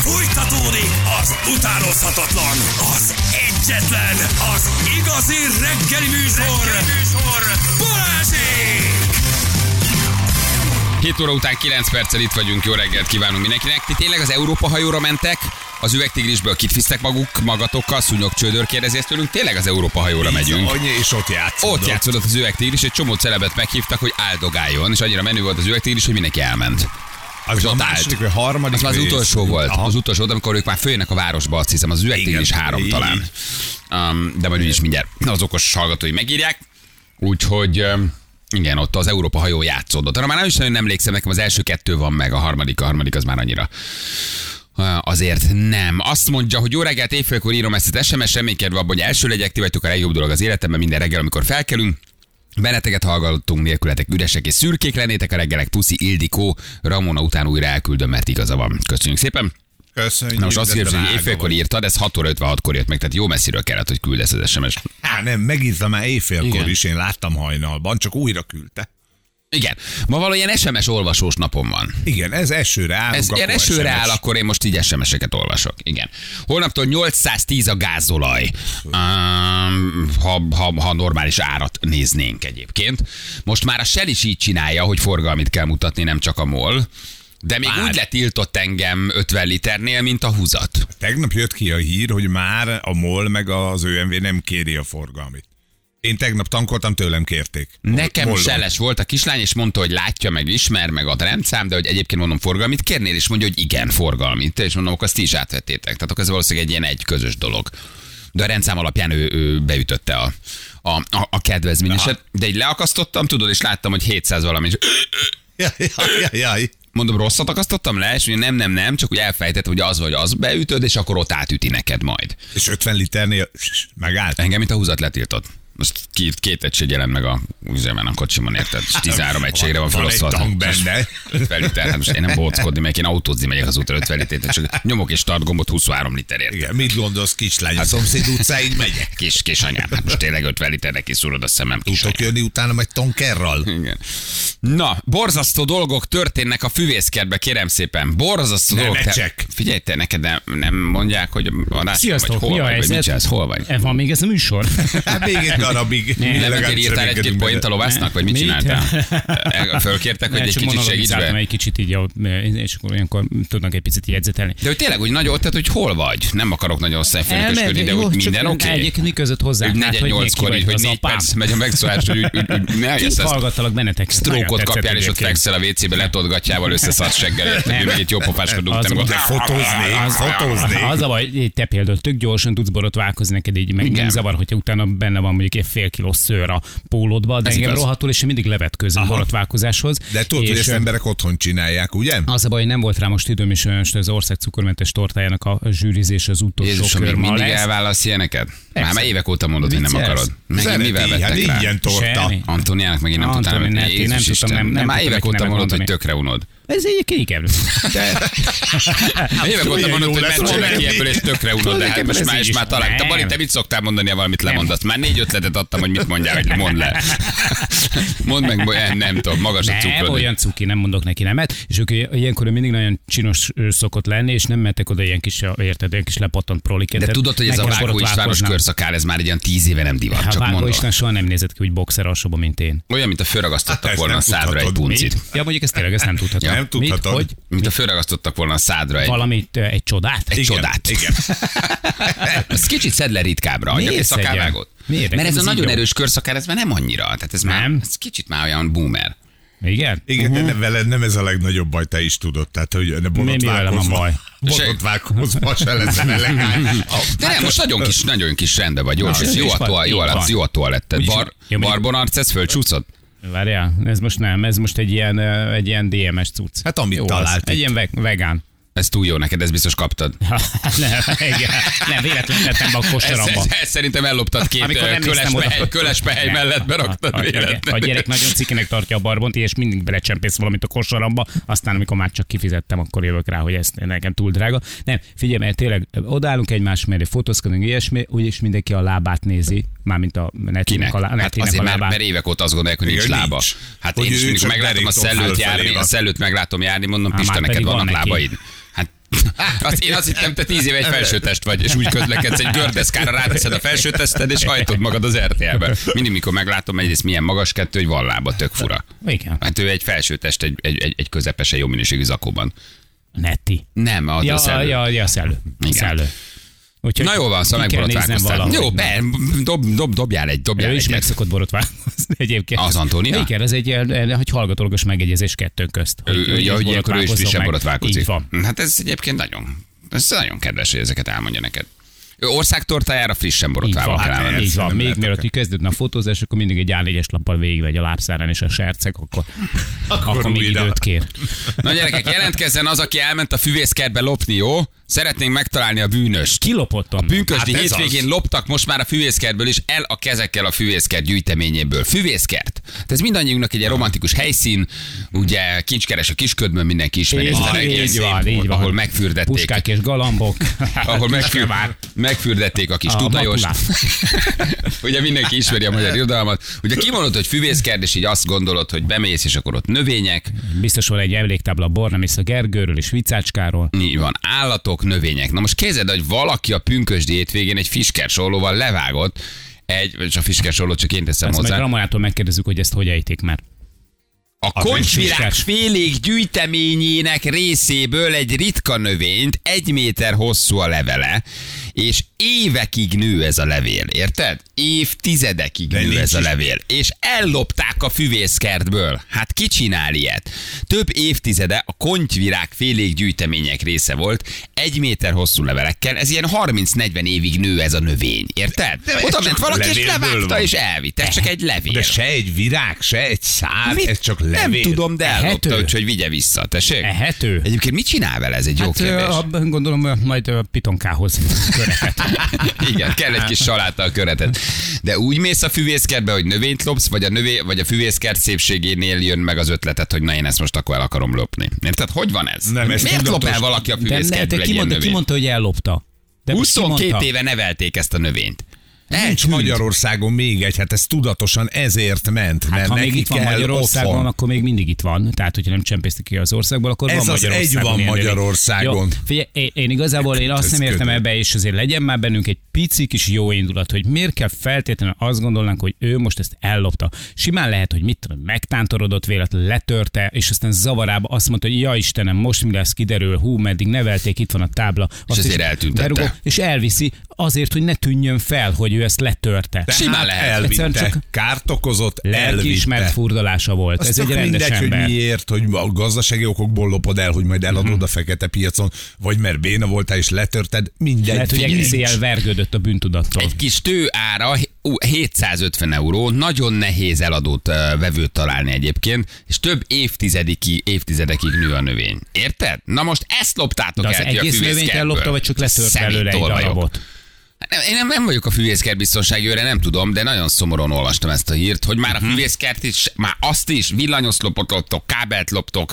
Fújtatódik az utánozhatatlan, az egyetlen, az igazi reggeli műsor, Balázsék! 7 óra után 9 perccel itt vagyunk, jó reggelt kívánunk mindenkinek. Ti tényleg az Európa hajóra mentek? Az üvegtigrisből kit visztek magatokkal? Szúnyogcsődör kérdezi ezt tőlünk. Tényleg az Európa hajóra megyünk. És ott játszódott. Ott játszódott az üvegtigris, egy csomó celebet meghívtak, hogy áldogáljon, és annyira menő volt az üvegtigris, hogy mindenki elment. Az a második, vagy harmadik. Az már az utolsó volt. Aha. Az utolsó volt, amikor ők már följönnek a városba, azt hiszem, az üvegtigris 3 talán. De majd úgyis mindjárt az okos hallgatói megírják. Úgyhogy... igen, ott az Európa hajó játszódott. Arra már nem is nagyon emlékszem, nekem az első 2 van meg, a harmadik az már annyira. Azért nem. Azt mondja, hogy jó reggelt, éjfélkor írom ezt az SMS, reménykedve abban, hogy első legyek, ti vagytok a legjobb dolog az életemben minden reggel, amikor felkelünk. Benneteket hallgattunk, nélkületek üresek és szürkék lennétek a reggelek, puszi Ildikó, Ramona után újra elküldöm, mert igaza van. Köszönjük szépen. Köszönjük. Na most azt írja, hogy éjfélkor írtad, ez 6 óra 56-kor jött meg, tehát jó messziről kellett, hogy küldesz az SMS-t. Nem, megírtam már éjfélkor Igen. is, én láttam hajnalban, csak újra küldte. Igen. Ma való ilyen SMS olvasós napom van. Igen, ez esőre áll. Ez ilyen esőre áll, akkor én most így SMS-eket olvasok. Igen. Holnaptól 810 a gázolaj, ha normális árat néznénk egyébként. Most már a Shell is így csinálja, hogy forgalmit kell mutatni, nem csak a MOL. De még úgy letiltott engem 50 liternél, mint a húzat. Tegnap jött ki a hír, hogy már a MOL meg az ÖMV nem kéri a forgalmit. Én tegnap tankoltam, tőlem kérték. Nekem Shell-es volt a kislány, és mondta, hogy látja, meg ismer, meg a rendszám, de hogy egyébként mondom forgalmit kérnél, és mondja, hogy igen, forgalmit. És mondom, akkor azt ti is átvettétek. Tehát ez valószínűleg egy ilyen közös dolog. De a rendszám alapján ő beütötte a kedvezményeset. De így leakasztottam, tudod, és láttam, hogy 700 valami. Jaj. Mondom, rosszat akasztottam le, és mondja, nem, csak úgy elfejtettem, hogy az vagy az beütöd, és akkor ott átüti neked majd. És 50 liternél megállt. Engem, mint a húzat letiltott. Most 2 egység jelent meg a kocsimon, érted? És 13 egységre van felosztva. Van egy tank benne. 50 liter, hát most én nem bóckodni, mert én autózni megyek az útra 50 liter, csak nyomok és start gombot 23 literért. Igen, mit gondolsz, kislány? A szomszéd utcáig megyek. Kis anyám, hát most tényleg 50 liternek kiszúrod a szemem. Tudtok jönni utána egy tankerral? Igen. Na, borzasztó dolgok történnek a füvészkertbe, kérem szépen. Borzasztó dolgok. Figyelj, te neked nem mondják, hogy sziasztok, hol vagy, mit csinálsz, hol vagy? Van még ez a műsor? Hát még egy darabig. Nem írtál egy-két point a lovásznak, vagy mit csináltál? Fölkértek, hogy egy kicsit segíts be? Egy kicsit így, és akkor olyankor tudnak egy picit jegyzetelni. De hogy tényleg úgy nagyon, tehát hogy hol vagy? Nem akarok nagyon szemfélkösködni, de hogy minden oké? Egyébként mi között hozzá? 4-8-kor, hogy 4 perc megy a megszólás, hogy ne eljössz ezt. Hallgattalak benneteket. Sztrókot kapjál, és ott fekszel a WC-be letolgatjával összeszart seggel, mi meg itt jó pofáskodunk. Fotóznék. Az a baj, te például tök gyorsan tudsz borotválkozni neked így, meg nem zavar, hogyha utána benne van mondjuk egy fél kiló szőr a pólódba, de engem rohadtul, és én mindig levetkőzöm borotválkozáshoz. De tudod, hogy ezt emberek otthon csinálják, ugye? Az a baj, hogy nem volt rá most időm, és az ország cukormentes tortájának a zsűrizés az utolsó Jézusom, kör még ma mindig lesz. elválasz ilyeneket? Már évek óta mondod, hogy nem akarod. Megint mivel vettek rá? Ilyen torta. Antoniának megint nem tudtam, hogy Jézus Isten. Már évek óta mondod, hogy tökre unod. Ez egyébként igen. Évek óta mondod, hogy mentsél neki ebből, és tökre unod, de hát most már találtam. Bali, te mit szoktál mondani, ha valamit lemondasz? Már 4 ötletet adtam, hogy mit mondjál, hogy mondd le. Mondd meg, nem tudom, magas a cukrod. Nem olyan cuki, nem mondok neki nemet, és ők ilyenkor mindig nagyon csinos szokott lenni, és nem mentek oda ilyen kis, érted, ilyen kis lepattant proliként. De tudod, hogy ez a Vágó Istvános körszakál, ez már egy olyan 10 éve nem divat, csak mondom. Vágó István soha nem nézett ki úgy boxer alsóban, mint én. Olyan, mint a fölragasztottak volna a szádra egy puncit. Ja, mondjuk ezt tényleg nem tudhatom. Nem tudhatod. Hogy? Mint a fölragasztottak volna a szádra valamit, egy csodát? Egy csodát. Igen. Ez kicsit szedd le ritkábbra, adjak egy szakálvágót. Mert ez a nagyon erős körszakál, ez már nem annyira. Tehát ez már ez kicsit már olyan boomer. Igen? Igen, de veled nem ez a legnagyobb baj, te is tudod. Tehát, hogy ne borotválkozva se lesz elegáns. De nem, most nagyon kis rendben vagy. Jó a toaletted. Barbonarc, ez fölcsúszott? Várjál, ez most nem, ez most egy ilyen DMS cucc. Hát amit talált. Egy ilyen vegán. Ez túl jó neked, ezt biztos kaptad. Nem, véletlenül tettem be a kosaramba. Ez szerintem elloptad 2 kölespehely mellett beraktad véletlenül. A gyerek nagyon cikinek tartja a barbont, és mindig belecsempész valamit a kosaramba, aztán amikor már csak kifizettem, akkor jövök rá, hogy ez nekem túl drága. Nem, figyelj, mert tényleg odaállunk egymás mellé, fotózkodunk, ilyesmi, úgyis mindenki a lábát nézi, mármint a Nettinek a lábát. Hát azért, mert évek óta azt gondolják, hogy nincs lába. Hát én is mindig meglátom a szellőt járni, mondom, Pista, neked vannak lábaid. Hát Én azt hittem, te 10 éve egy felsőtest vagy, és úgy közlekedsz, egy gördeszkára ráteszed a felsőtested, és hajtod magad az RTL-be. Mindig, mikor meglátom, egyrészt milyen magas kettő, hogy van lába, tök fura. Igen. Hát ő egy felsőtest, egy közepesen jó minőségű zakóban. Netti. Nem, a szellő. Ja, szellő. Igen. Szellő. Úgyhogy Na jó van, szóval megborotválkoztál. Jó, dobjál ő is egyet. meg szokott borotválkozni egyébként. Az Antónia? Igen, ez egy hogy hallgatólagos megegyezés kettőnk közt. Hogy ilyenkor ő is frissen borotválkozik. Így van. Hát ez egyébként nagyon kedves, hogy ezeket elmondja neked. Ő országtortájára frissen borotválva kell elmenni. Így van. Még mielőtt kezdődne a fotózás, akkor mindig egy A4-es lappal végigvegy a lábszárán és a serceg, akkor még időt kér. Na gyerekek, jelentkezzen az, aki elment a füvészkertbe lopni, jó? Szeretnénk megtalálni a bűnöst. Kilopott onnan. Pünkösdi Hát ez hétvégén az. loptak most már a füvészkertből is el a kezekkel a füvészkert gyűjteményéből. Füvészkert. Tehát ez mindannyiunknak egy ilyen romantikus helyszín, ugye kincskeres a Kisködbön, mindenki ismeri ezt a regényt, ahol megfürdették. Puskák és galambok. Ahol megfürdették a kis tutajost. Ugye mindenki ismeri a magyar irodalmat. Ugye kimondod, hogy füvészkert, és így azt gondolod, hogy bemész, és akkor ott növények. Biztos van egy emléktábla Bornemissz a Gergőről és Vicácskáról. Így van, állatok, növények. Na most képzeld, hogy valaki a pünkösdi hétvégén egy fiskersollóval levágott és a fiskersollót csak én teszem Ezt hozzá. meg Ramonától megkérdezzük, hogy ezt hogy ejtik már. A koncsvirág félék gyűjteményének részéből egy ritka növényt, 1 méter hosszú a levele, és évekig nő ez a levél, érted? Évtizedekig nő ez a levél. És ellopták a füvészkertből. Hát ki csinál ilyet? Több évtizede a kontyvirág félék gyűjtemények része volt, 1 méter hosszú levelekkel, ez ilyen 30-40 évig nő ez a növény, érted? Oda ment valaki és levágta és elvitte, ez csak egy levél. De se egy virág, se egy szár, ez csak levél. Nem tudom, de ellopta, Ehető? úgyhogy vigye vissza, tessék? Ehető? Egyébként mit csinál vele? Ez egy jó kérdés. Gondolom majd pitonkához köretet. Igen, kell egy kis saláta a köretet. De úgy mész a füvészkertbe, hogy növényt lopsz, vagy a füvészkert szépségénél jön meg az ötletet, hogy na én ezt most akkor el akarom lopni. Érted? Hogy van ez? Nem, ez Miért lop el tudatos. valaki a De füvészkertből egy ilyen ki növényt? mondta, hogy ellopta? De most ki 22 mondta? éve nevelték ezt a növényt. Nincs Magyarországon még egy, hát ez tudatosan ezért ment, Hát, mert ha még neki itt van kell Magyarországon, otthon. akkor még mindig itt van. Tehát, hogyha nem csempésztek ki az országból, akkor Ez van az Magyarországon. egy van ilyen növény. Magyarországon. Jó, figyelj, én igazából azt nem értem ebbe, és azért legyen már bennünk egy pici kis jó indulat, hogy miért kell feltétlenül azt gondolnánk, hogy ő most ezt ellopta. Simán lehet, hogy mit tudom, megtántorodott véletlenül, letörte, és aztán zavarába azt mondta, hogy ja Istenem, most mi lesz, kiderül, meddig nevelték, itt van a tábla. Azt ezért is eltüntette. berugom, és elviszi azért, hogy ne tűnjön fel, hogy ő ezt letörte. Simán lehet. Elvitte, Egyszerűen csak kárt okozott, lelkiismert elvitte. furdalása volt. Az Ez egy tök rendes mindegy, ember. hogy miért, hogy a gazdasági okokból lopod el, hogy majd eladod a fekete piacon, vagy mert béna voltál és letörted, mindegy. Lehet, hogy Figyelj, egész nincs. éjjel vergődött a bűntudattól. Egy kis tő ára 750 euró, nagyon nehéz eladót vevőt találni egyébként, és több évtizedekig nő a növény. Érted? Na most ezt loptátok De az el ki a egész növényt füvészkertből. ellopta, vagy csak letört belőle egy Szeméttolvajok. darabot? Én nem vagyok a füvészkert biztonsági őre, nem tudom, de nagyon szomorúan olvastam ezt a hírt, hogy már a füvészkert is, már azt is, villanyoszlopot loptok, kábelt loptok,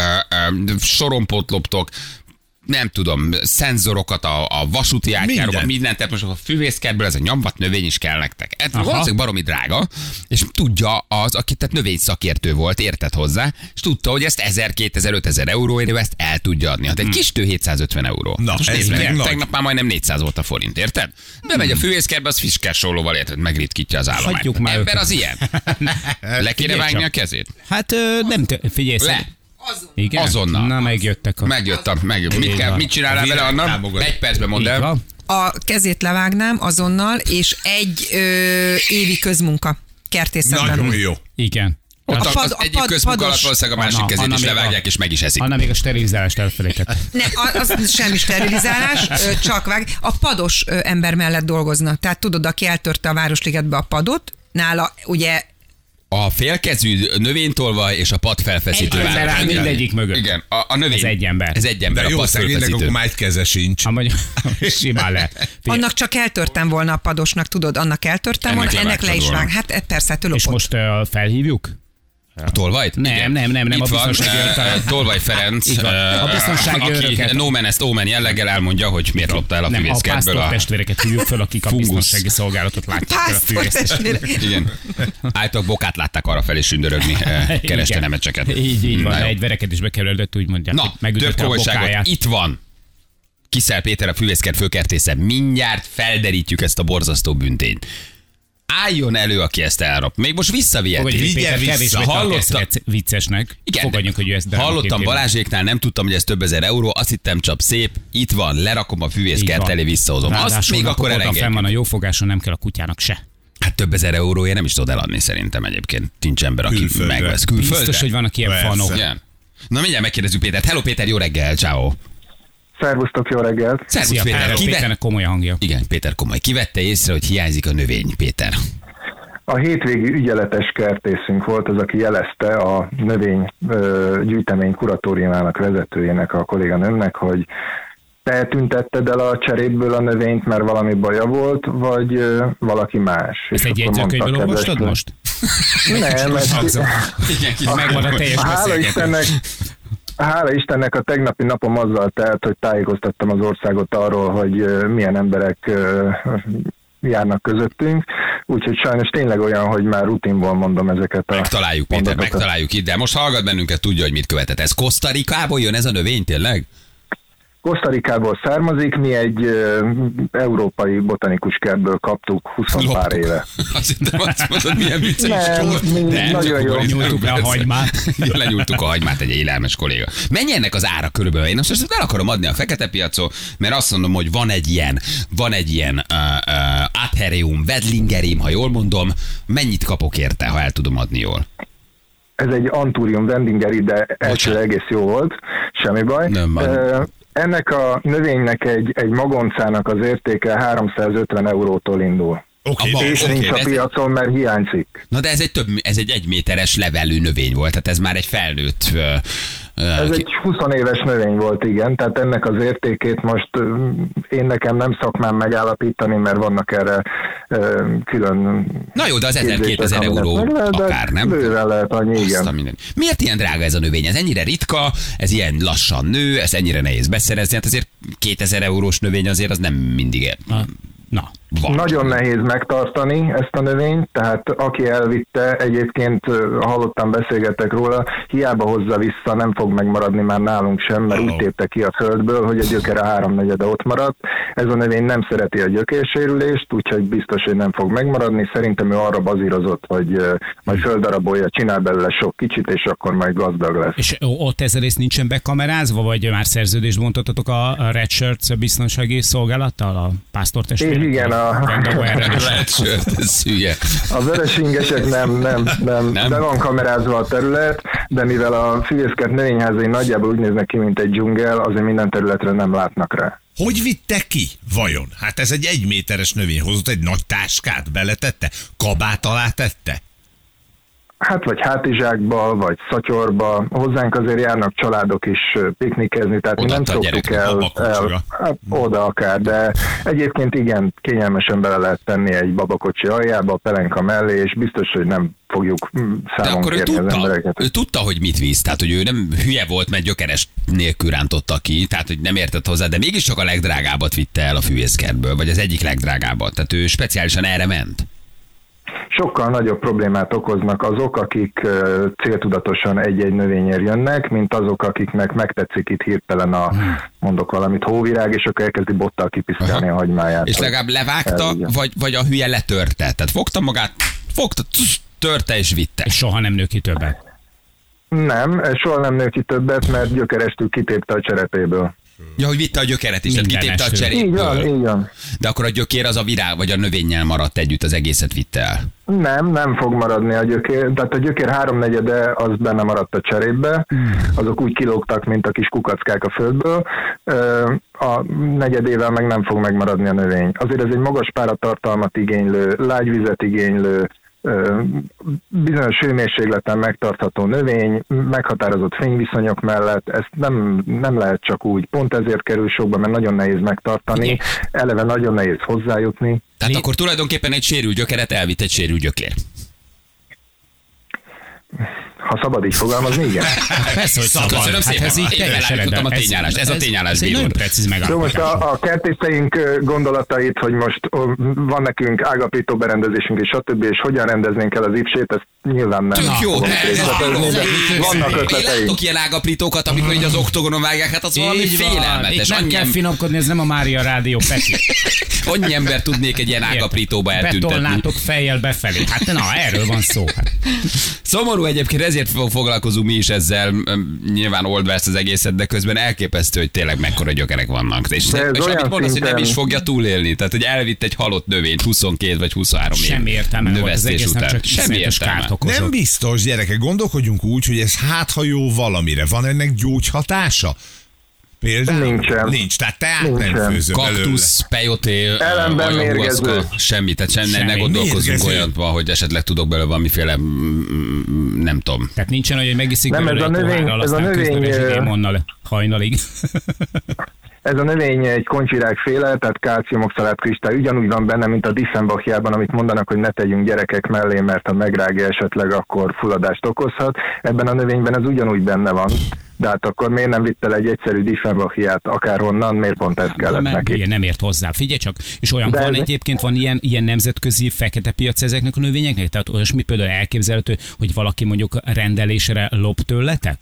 sorompót loptok, nem tudom, szenzorokat a vasúti átjáróban, mindent, tehát most a füvészkertből ez a nyomvat növény is kell nektek. Ez valószínűleg baromi drága, és tudja az, aki tehát növényszakértő volt, értett hozzá, és tudta, hogy ezt 1000, 2000, 5000 euróért ezt el tudja adni. Hát egy kis tő 750 euró. Na, most ez nézd meg, még nagy. tegnap már majdnem 400 volt a forint, érted? Bemegy a füvészkertbe, az fiskersollóval érted, megritkítja az állományt. Hagyjuk már Ember őket. az ilyen. Le kéne Figyelj vágni csak. a kezét? Hát figyelj, Le. szerint- Igen? Azonnal. Na, megjöttek a... Megjött. Így van. Mit csinálnál A vele, világ Anna? támogat. Egy percben mondd Így el. van. A kezét levágnám azonnal, és egy évi közmunka kertészetben. Nagyon jó. Igen. Ott A az egyik közmunka alatt valószínűleg a másik Anna, kezét Anna is még levágják, és meg is eszik. Anna még a sterilizálást elfelejtett. Nem, az semmi sterilizálás, csak vág. A pados ember mellett dolgozna. Tehát tudod, aki eltörte a Városligetbe a padot, nála ugye A félkezű növénytolvaj és a pad felfeszítő Egy ember áll város. mindegyik mögött. Igen, a növény. Ez egy ember. Ez egy ember, De a jó, pad szegénynek akkor felfeszítő. már egy keze sincs. Ha mondjuk, simán lehet. Figyelj, annak csak eltörtem volna a padosnak, tudod, annak eltörtem Ennek volna, ennek le is levágtad vág. Hát persze, hát ő és lopott. most felhívjuk? A tolvajt? Nem, Igen. nem, Itt a van, biztonsági őrök. Tolvaj Ferenc, Így van. A biztonsági aki őröket. no man ezt omen jelleggel elmondja, hogy miért lopta el a Nem, a füvészkertből pásztor testvéreket hívjuk föl, akik a fungusz. biztonsági szolgálatot látják el a Pásztor fűvészet. testvérek. Igen. Állítólag bokát látták arra felé sündörögni, kereste nemecseket. Így van, Na jó. egy verekedésbe kerülött, úgy mondják, Na, hogy több megütötte a komolyságot. bokáját. Itt van. Kiszel Péter, a Fűvészkert főkertésze. Mindjárt felderítjük ezt a borzasztó büntényt. Álljon elő, aki ezt elrop. Még most visszaviheti. Fogadjuk, Péter, vissza. kevésbé Hallottam. viccesnek. Igen, Fogadjuk, hogy ő ezt hallottam Balázséknál, nem tudtam, hogy ez több ezer euró, azt hittem csak szép, itt van, lerakom a Fűvészkert elé, visszahozom. Azt még akkor fenn elengedjük. van a jófogáson, nem kell a kutyának se. Hát több ezer euróért nem is tudod eladni szerintem egyébként. Nincs ember, aki Külföldre. megvesz külföldre. Biztos, hogy vannak ilyen Persze. fanok. Igen. Na mindjárt megkérdezzük Pétert. Hello Péter, jó reggel, ciao. Szervusztok, jó reggelt! Szervusz Szia, Péter. Péternek komoly hangja. Igen, Péter komoly. Kivette észre, hogy hiányzik a növény, Péter. A hétvégi ügyeletes kertészünk volt az, aki jelezte a növény gyűjtemény kuratóriumának vezetőjének, a kolléganőmnek, hogy te tüntetted el a cseréből a növényt, mert valami baja volt, vagy valaki más. Ezt egy akkor mondta jegyzőkönyvből a olvastad kedves- most? Nem, Igen, Megvan a teljes hála beszélgetés. Istennek a tegnapi napom azzal telt, hogy tájékoztattam az országot arról, hogy milyen emberek járnak közöttünk, úgyhogy sajnos tényleg olyan, hogy már rutinból mondom ezeket a Megtaláljuk, Péter, mondatokat. megtaláljuk itt, de most hallgat bennünket, tudja, hogy mit követett. Ez Costa Ricából jön ez a növény, tényleg? Costa Ricából származik, mi egy európai botanikus kertből kaptuk 20 pár Loptuk. éve. Azt hittem, azt mondod, milyen vicces. Nem, nagyon jó. Nyújtuk le a hagymát. Lenyúltuk a hagymát, egy élelmes kolléga. Mennyi ennek az ára körülbelül? Én most ezt el akarom adni a fekete piacon, mert azt mondom, hogy van egy ilyen Atherium, Wedlingerium, ha jól mondom. Mennyit kapok érte, ha el tudom adni jól? Ez egy Anthurium Wendingeri, de elsőre egész jó volt, semmi baj. Nem van. Ennek a növénynek egy magoncának az értéke 350 eurótól indul. Oké, Abba- És Oké, nincs de a ez- piacon, mert hiányzik. Na de ez egy 1 méteres levelű növény volt, tehát ez már egy felnőtt... Ez egy 20 éves növény volt, igen, tehát ennek az értékét most én nekem nem szokmám megállapítani, mert vannak erre külön... Na jó, de az 1000-2000 képzések, euró aminek de akár, nem? Bőven lehet annyi, Azt a igen. minden. Miért ilyen drága ez a növény? Ez ennyire ritka, ez ilyen lassan nő, ez ennyire nehéz beszerezni, hát azért 2000 eurós növény azért az nem mindig Na, van. Nagyon nehéz megtartani ezt a növényt, tehát aki elvitte, egyébként hallottam, beszélgettek róla, hiába hozza vissza, nem fog megmaradni már nálunk sem, mert úgy tépte ki a földből, hogy a gyökere 3/4 ott maradt. Ez a növény nem szereti a gyökérsérülést, úgyhogy biztos, hogy nem fog megmaradni. Szerintem ő arra bazírozott, hogy majd földarabolja, csinál belőle sok kicsit, és akkor majd gazdag lesz. és ott ez a rész nincsen bekamerázva, vagy már szerződést bontottatok a Red Shirts biztonsági szolgálattal, a pásztortestvérek? Igen, Lehet, sőt, ez hülye. a vörösingesek nem, de van kamerázva a terület, de mivel a Fűvészkert növényházai nagyjából úgy néznek ki, mint egy dzsungel, azért minden területre nem látnak rá. Hogy vitte ki, vajon? Hát ez egy 1 méteres növény, hozott egy nagy táskát, beletette, kabát alá tette? Hát vagy hátizsákba, vagy szatyorba. Hozzánk azért járnak családok is piknikezni, tehát mi Oda nem adta a szoktuk gyereknek a babakocsira. hát oda akár, de egyébként igen, kényelmesen bele lehet tenni egy babakocsi aljába, a pelenka mellé, és biztos, hogy nem fogjuk De számon akkor kérni az embereket. ő tudta, hogy mit visz, tehát hogy ő nem hülye volt, mert gyökeres nélkül rántotta ki, tehát hogy nem értett hozzá, de mégis csak a legdrágábbat vitte el a Fűvészkertből, vagy az egyik legdrágábbat, tehát ő speciálisan erre ment. Sokkal nagyobb problémát okoznak azok, akik céltudatosan egy-egy növényért jönnek, mint azok, akiknek megtetszik itt hirtelen mondok valamit, hóvirág, és akkor elkezdi bottal kipiszkálni a hagymáját. És legalább levágta, igen. vagy a hülye letörte, tehát fogta magát, törte és vitte. És soha nem nő ki többet. Nem, soha nem nő ki többet, mert gyökerestül kitépte a cserepéből. Ja, hogy vitte a gyökeret is, tehát kitépte a Mindenestől. Így van, cserépből. így van. De akkor a gyökér az a virág, vagy a növényel maradt együtt, az egészet vitte el. Nem fog maradni a gyökér. Tehát a gyökér 3/4 az benne maradt a cserépbe, azok úgy kilógtak, mint a kis kukackák a földből. A negyedével meg nem fog megmaradni a növény. Azért ez egy magas páratartalmat igénylő, lágy vizet igénylő, bizonyos hőmérsékleten megtartható növény, meghatározott fényviszonyok mellett, ezt nem lehet csak úgy. Pont ezért kerül sokba, mert nagyon nehéz megtartani, eleve nagyon nehéz hozzájutni. Tehát akkor tulajdonképpen egy sérült gyökeret elvitt egy sérült gyökér. Ha szabad így fogalmazni, igen. Persze, hogy szabad. Köszönöm Hát szépen. ez így Én teljesen felállítottam a tényállást. Ez a tényállás egy bíró. nagyon precíz Jó, most megállapítás. a kertészeink gondolatait, hogy most van nekünk ágapító berendezésünk és stb. És hogyan rendeznénk el az ipsét, ezt nyilván nem. Tök jó. fogom részletezni, de vannak Én ötleteink. látok ilyen ágaprítókat, amikor így az oktogonon vágják, hát az valami Így van. félelmetes. Itt nem kell finomkodni, ez nem a Mária Rádió, Peti. Annyi ember tudnék egy ilyen ágaprítóba eltüntetni. Betolnátok fejjel befelé. Hát na, erről van szó. Hát. Szomorú egyébként, ezért foglalkozunk mi is ezzel, nyilván oldva ezt az egészet, de közben elképesztő, hogy tényleg mekkora gyökerek vannak. És De ez amit olyan mondasz, hogy nem szinten- is fogja túlélni. Tehát, hogy elvitt egy halott növényt 22 vagy 23 év Semmi értelme volt az növesztés egésznek, után. csak Semmi iszonyatos értelme. kárt okozott. Nem biztos, gyerekek, gondolkodjunk úgy, hogy ez hát, ha jó valamire. Van ennek gyógyhatása? Például? Nincsen. Nincs, tehát teát nem Nincsen. főzöm belőle. Kaktusz, peyoté, Ellenben ajahuaszka, mérgező. semmi. Tehát ne Semmi. gondolkozzunk Mérgező. olyanban, hogy esetleg tudok belőle valamiféle, nem tudom. Tehát nincsen olyan, hogy megiszik Nem, belőle ez a egy növény- pohárral, ez a aztán növény, közben egy démonnal hajnalig. Ez a növény egy koncsvirágféle, tehát kálciumoxalát kristály ugyanúgy van benne, mint a Dieffenbachjában, amit mondanak, hogy ne tegyünk gyerekek mellé, mert ha megrágja esetleg, akkor fulladást okozhat. Ebben a növényben ez ugyanúgy benne van. De hát akkor miért nem vitt el egy egyszerű Dieffenbachját akárhonnan, miért pont ez kellett Mert neki? ugye nem ért hozzá. Figyelj csak, és olyan De van ez- egyébként, van ilyen nemzetközi fekete piac ezeknek a növényeknek? Tehát olyasmi például elképzelhető, hogy valaki mondjuk rendelésre lop tőletek?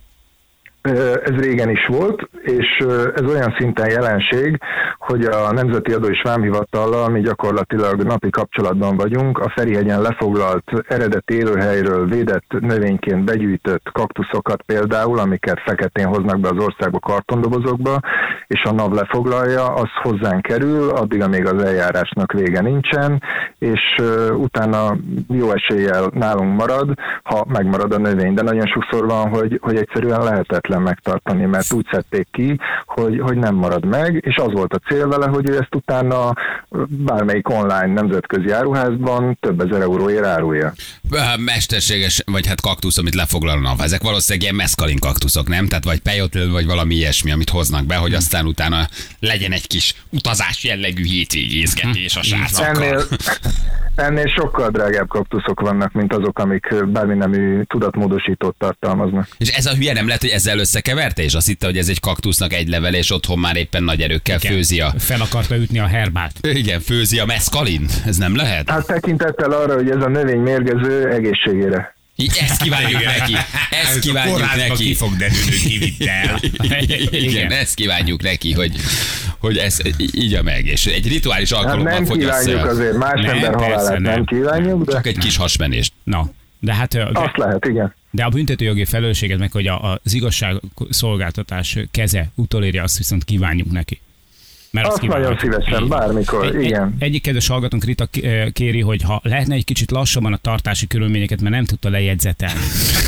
Ez régen is volt, és ez olyan szinten jelenség, hogy a Nemzeti Adó és Vámhivatallal mi gyakorlatilag napi kapcsolatban vagyunk. A Ferihegyen lefoglalt eredeti élőhelyről védett növényként begyűjtött kaktuszokat például, amiket feketén hoznak be az országba kartondobozokba, és a NAV lefoglalja, az hozzánk kerül, addig, amíg az eljárásnak vége nincsen, és utána jó eséllyel nálunk marad, ha megmarad a növény. De nagyon sokszor van, hogy egyszerűen lehetetlen megtartani, mert úgy szedték ki, hogy nem marad meg, és az volt a cél vele, hogy ő ezt utána bármelyik online nemzetközi áruházban több ezer euróért árulja. Mesterséges, vagy hát kaktusz, amit lefoglalnak. Ezek valószínűleg ilyen meszkalin kaktuszok, nem? Tehát vagy peyote, vagy valami ilyesmi, amit hoznak be, hogy aztán utána legyen egy kis utazás jellegű hétvégézgetés a srácokkal. Ennél sokkal drágább kaktuszok vannak, mint azok, amik bármi nemű tudatmódosítót tartalmaznak. És ez a hülye nem lehet, hogy ezzel összekeverte, és azt hitte, hogy ez egy kaktusznak egy levele, és otthon már éppen nagy erőkkel főzi a... Fel akarta ütni a herbát. Igen, főzi a meszkalint. Ez nem lehet? Hát tekintettel arra, hogy ez a növény mérgező egészségére. Ezt kívánjuk neki. Ezt kívánjuk Kórházba neki. ki fog derülni, hogy kivitt el. Igen, ezt kívánjuk neki, hogy ez igya meg, és egy rituális Hát alkalommal nem fogyassza kívánjuk el. azért, más Nem, ember persze halálát nem. nem kívánjuk, de Csak egy kis hasmenést. Na, de hát azt lehet, igen. de a büntetőjogi felelősséget meg, hogy az igazságszolgáltatás keze utolérje, azt viszont kívánjuk neki. Mert Azt nagyon kívánhatjuk. szívesen, Így van. bármikor, igen. Egyik kedves hallgatónk Rita kéri, hogy ha lehetne egy kicsit lassabban a tartási körülményeket, mert nem tudta lejegyzetelni.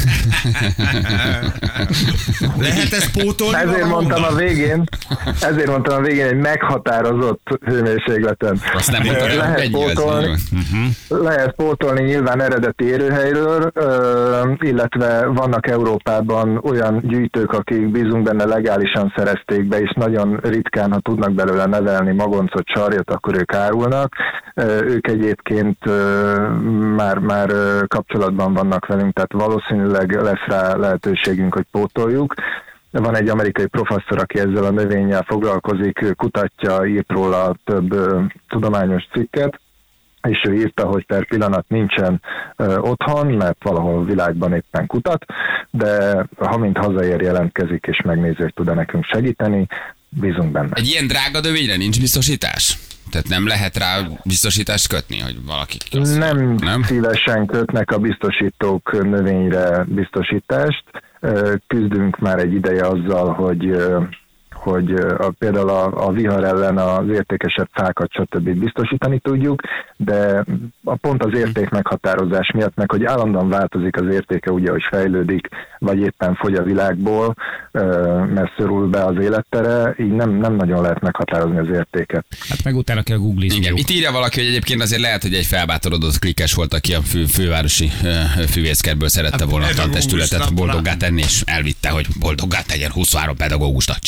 Lehet ezt pótolni? Ezért mondtam a végén egy meghatározott hőmérsékleten. Azt nem mondtad, hogy Lehet ennyi, pótolni. ez Lehet pótolni nyilván eredeti érőhelyről, illetve vannak Európában olyan gyűjtők, akik bízunk benne legálisan szerezték be, és nagyon ritkán, ha tudnak belőle nevelni magoncot, sarjat, akkor ők árulnak. Ők egyébként már kapcsolatban vannak velünk, tehát valószínűleg lesz rá lehetőségünk, hogy pótoljuk. Van egy amerikai professzor, aki ezzel a növényel foglalkozik, kutatja, írt róla több tudományos cikket, és ő írta, hogy per pillanat nincsen otthon, mert valahol világban éppen kutat, de ha mint hazaér jelentkezik, és megnézi, hogy tud-e nekünk segíteni, bízunk benne. Egy ilyen drága növényre nincs biztosítás? Tehát nem lehet rá biztosítást kötni, hogy valaki... Nem szívesen kötnek a biztosítók növényre biztosítást. Küzdünk már egy ideje azzal, hogy például a vihar ellen az értékesebb fákat, stb. Biztosítani tudjuk, de pont az érték meghatározás miatt, meg hogy állandóan változik az értéke, ugye, hogy fejlődik, vagy éppen fogy a világból, mert szorul be az élettere, így nem nagyon lehet meghatározni az értéket. Hát meg utána kell googlizni. Igen, itt írja valaki, hogy egyébként azért lehet, hogy egy felbátorodott klikkes volt, aki a fővárosi fűvészkertből szerette volna a pedagógus tantestületet napra. boldoggá tenni, és elvitte, hogy boldoggá tegyen 23 pedagógusnak Csepeli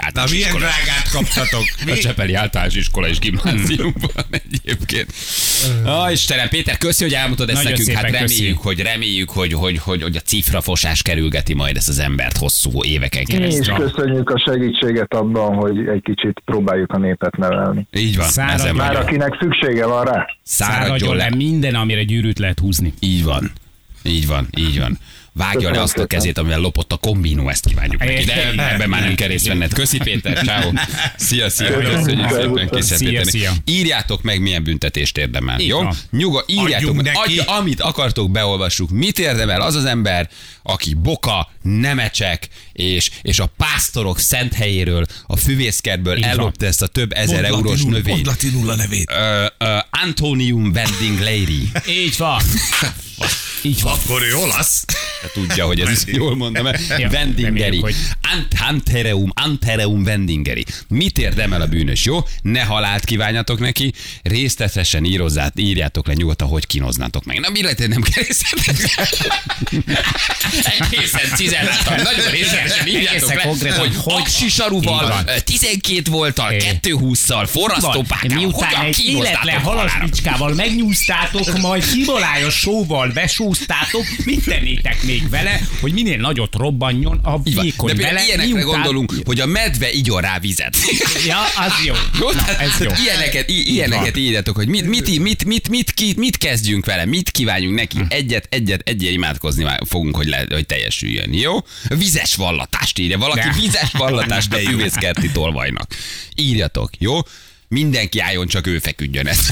általános milyen iskola. drágát kaptatok? A Csepeli általános iskola és gimnáziumban egyébként. Istenem, Péter, köszi, hogy elmondod ezt Nagyon nekünk. Hát szépen reméljük, hogy a cifrafosás kerülgeti majd ezt az embert hosszú éveken Mi is keresztül. köszönjük a segítséget abban, hogy egy kicsit próbáljuk a népet nevelni. Így van, Száradjon. ezen Már vagyok. akinek szüksége van rá. Száradjon le. minden, amire gyűrűt lehet húzni. Így van. Így van, így van. Vágja le Köszönöm azt a szépen. kezét, amivel lopott a kombinó, ezt kívánjuk neki. De ebben már nem kell részt venned. Köszi Péter, ciao. Szia. Köszönjük szépen, készített Szia, Péternek. szia. Írjátok meg, milyen büntetést érdemel. Így Jó? van. Írjátok Adjunk meg, neki. amit akartok, beolvassuk. Mit érdemel az az ember, aki boka, nemecsek, és a pásztorok szent helyéről, a füvészkertből Így van. ellopta ezt a több ezer eurós növényt. latinul a nevét. Antonium Vending Lady. Így van. Így van. Akkor ő olasz. Tudja, hogy ez jól mondom. Ja, Vendingeri. reméljük, hogy- Antereum Vendingeri. Mit érdemel a bűnös, jó? Ne halált kívánjatok neki, részletesen írjátok le nyugodtan, hogy kínoznátok meg. Na, mi lehet, nem kell részletesen? Egészen cizeláltan, nagyon részletesen írjátok Egészen le, konkrétan, hogy hogy- aksisaruval, Így van. 12 volttal, 220-szal, forrasztópákával, Miután hogyan egy kínoztátok életlen halaspicskával megnyúztátok, majd Himalájas sóval besúztátok, mit tennétek még vele, hogy minél nagyot robbanjon a Így van. vékony De például vele, ilyenekre miután- gondolunk, hogy a medve igyon rá vizet. Ja, az jó. Jó, Na, tehát, ez jó. ilyeneket írjatok, hogy mit kezdjünk vele, mit kívánjunk neki, egyet imádkozni fogunk, hogy teljesüljön, jó? Vizes vallatást írja, valaki De. vizes vallatást a füvészkerti tolvajnak. Írjatok, jó? Mindenki álljon, csak ő feküdjön ezt.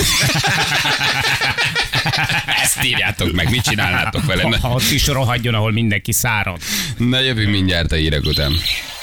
Ezt írjátok meg, mit csinálnátok vele? Ha ott is rohadjon, ahol mindenki szárad. Na jövünk mindjárt a hírek után.